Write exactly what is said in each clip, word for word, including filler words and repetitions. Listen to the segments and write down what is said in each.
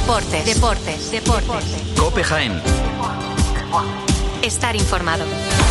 Deportes, deportes, deportes. COPE Jaén. Estar informado.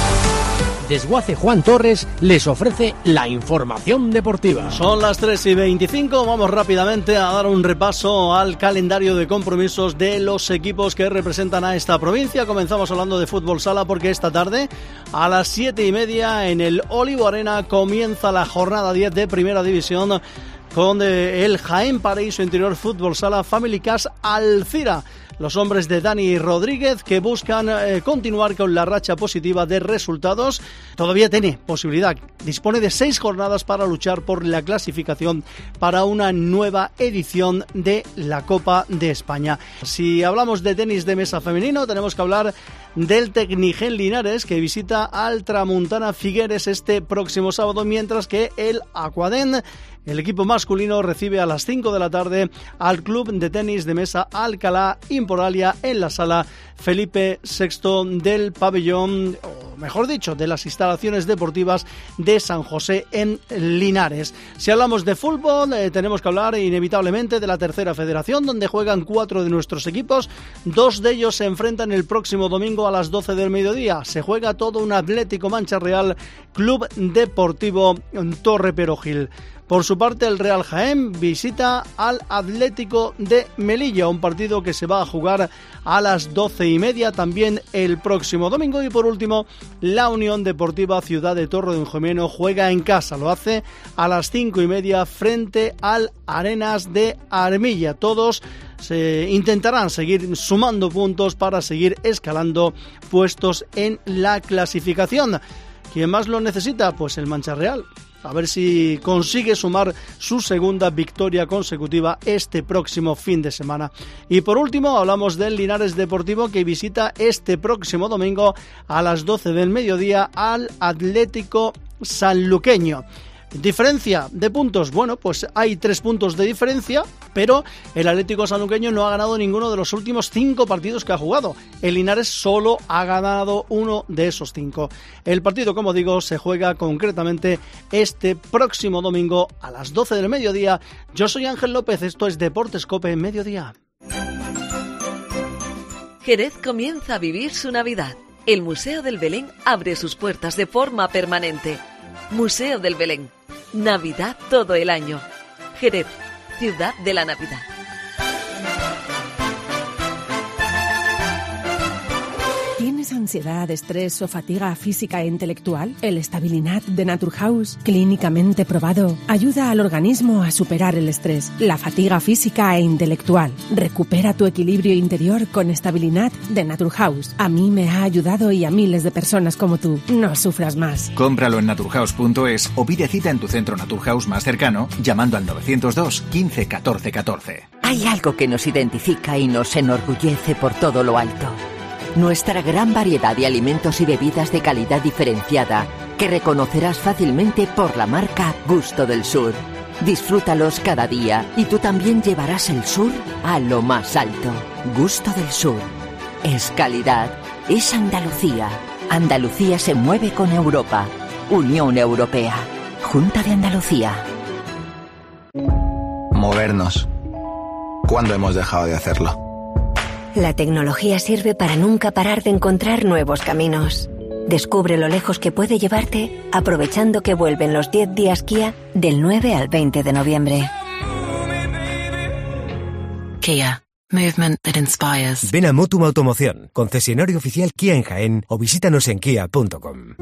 Desguace Juan Torres les ofrece la información deportiva. Son las tres y veinticinco, vamos rápidamente a dar un repaso al calendario de compromisos de los equipos que representan a esta provincia. Comenzamos hablando de fútbol sala porque esta tarde a las siete y media en el Olivo Arena comienza la jornada diez de Primera División con el Jaén Paraíso Interior Fútbol Sala Family Cash Alcira. Los hombres de Dani Rodríguez que buscan eh, continuar con la racha positiva de resultados. Todavía tiene posibilidad, dispone de seis jornadas para luchar por la clasificación para una nueva edición de la Copa de España. Si hablamos de tenis de mesa femenino, tenemos que hablar del Tecnigen Linares que visita al Tramuntana Figueres este próximo sábado, mientras que el Aquaden, el equipo masculino, recibe a las cinco de la tarde al Club de Tenis de Mesa Alcalá Imporalia en la sala Felipe sexto del pabellón, o mejor dicho, de las instalaciones deportivas de San José en Linares. Si hablamos de fútbol, eh, tenemos que hablar inevitablemente de la tercera federación, donde juegan cuatro de nuestros equipos. Dos de ellos se enfrentan el próximo domingo a las doce del mediodía. Se juega todo un Atlético Mancha Real Club Deportivo Torre Perogil. Por su parte, el Real Jaén visita al Atlético de Melilla, un partido que se va a jugar a las doce y media también el próximo domingo. Y por último, la Unión Deportiva Ciudad de Torredonjimeno juega en casa, lo hace a las cinco y media frente al Arenas de Armilla. Todos se intentarán seguir sumando puntos para seguir escalando puestos en la clasificación. ¿Quién más lo necesita? Pues el Mancha Real. A ver si consigue sumar su segunda victoria consecutiva este próximo fin de semana. Y por último, hablamos del Linares Deportivo que visita este próximo domingo a las doce del mediodía al Atlético Sanluqueño. ¿Diferencia de puntos? Bueno, pues hay tres puntos de diferencia, pero el Atlético Sanluqueño no ha ganado ninguno de los últimos cinco partidos que ha jugado. El Linares solo ha ganado uno de esos cinco. El partido, como digo, se juega concretamente este próximo domingo a las doce del mediodía. Yo soy Ángel López, esto es Deportes COPE Mediodía. Jerez comienza a vivir su Navidad. El Museo del Belén abre sus puertas de forma permanente. Museo del Belén. Navidad todo el año. Jerez, ciudad de la Navidad. ¿Tienes ansiedad, estrés o fatiga física e intelectual? El Stabilinat de Naturhaus, clínicamente probado, ayuda al organismo a superar el estrés, la fatiga física e intelectual. Recupera tu equilibrio interior con Stabilinat de Naturhaus. A mí me ha ayudado y a miles de personas como tú. No sufras más. Cómpralo en naturhaus punto es o pide cita en tu centro Naturhaus más cercano llamando al novecientos dos quince catorce catorce. Hay algo que nos identifica y nos enorgullece por todo lo alto. Nuestra gran variedad de alimentos y bebidas de calidad diferenciada que reconocerás fácilmente por la marca Gusto del Sur. Disfrútalos cada día y tú también llevarás el sur a lo más alto. Gusto del Sur. Es calidad. Es Andalucía. Andalucía se mueve con Europa. Unión Europea. Junta de Andalucía. Movernos. ¿Cuándo hemos dejado de hacerlo? La tecnología sirve para nunca parar de encontrar nuevos caminos. Descubre lo lejos que puede llevarte aprovechando que vuelven los diez días Kia del nueve al veinte de noviembre. Kia. Movement that inspires. Ven a Motum Automoción, concesionario oficial Kia en Jaén, o visítanos en kia punto com.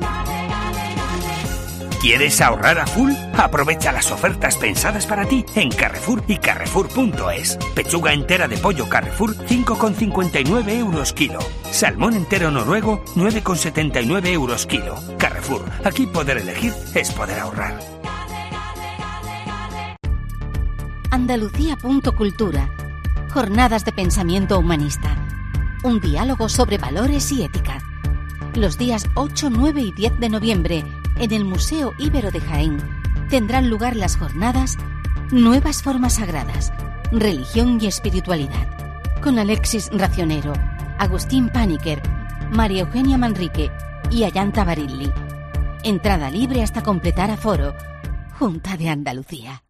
¿Quieres ahorrar a full? Aprovecha las ofertas pensadas para ti en Carrefour y Carrefour punto es. Pechuga entera de pollo Carrefour, cinco con cincuenta y nueve euros kilo. Salmón entero noruego, nueve con setenta y nueve euros kilo. Carrefour, aquí poder elegir es poder ahorrar. Andalucía punto cultura. Jornadas de pensamiento humanista. Un diálogo sobre valores y ética. Los días ocho, nueve y diez de noviembre, en el Museo Íbero de Jaén, tendrán lugar las jornadas Nuevas Formas Sagradas, Religión y Espiritualidad, con Alexis Racionero, Agustín Paniker, María Eugenia Manrique y Ayanta Barilli. Entrada libre hasta completar aforo. Junta de Andalucía.